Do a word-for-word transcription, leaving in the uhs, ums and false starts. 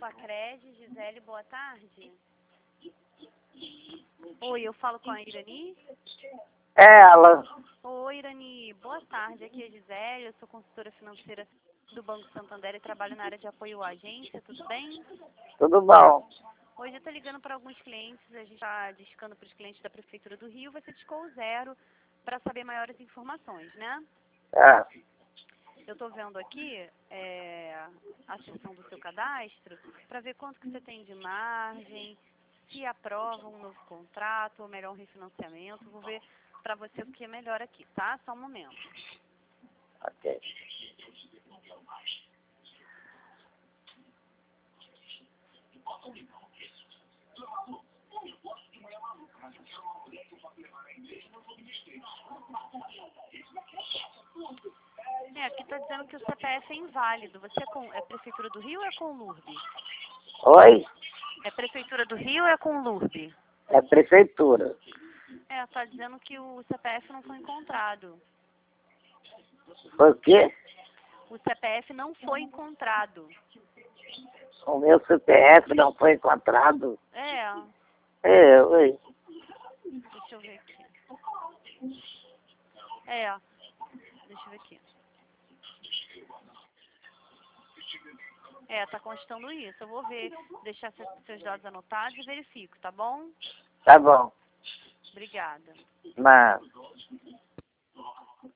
Bacrede, Gisele, boa tarde. Oi, eu falo com a Irani? É ela. Oi, Irani, boa tarde. Aqui é a Gisele, eu sou consultora financeira do Banco Santander e trabalho na área de apoio à agência, tudo bem? Tudo bom? Hoje eu estou ligando para alguns clientes, a gente está discando para os clientes da Prefeitura do Rio, você discou o zero para saber maiores informações, né? É. Eu estou vendo aqui é, a seção do seu cadastro para ver quanto que você tem de margem, se aprova um novo contrato ou melhor um refinanciamento. Vou ver para você o que é melhor aqui, tá? Só um momento. Ok. É, aqui está dizendo que o C P F é inválido. Você é, com, é Prefeitura do Rio ou é com L U R B? Oi? É Prefeitura do Rio ou é com L U R B? É prefeitura. É, está dizendo que o C P F não foi encontrado. Por quê? O C P F não foi encontrado. O meu C P F não foi encontrado. É, É, oi. deixa eu ver aqui. É, deixa eu ver aqui. É, tá constando isso. Eu vou ver, deixar seus dados anotados e verifico, tá bom? Tá bom. Obrigada. Mas...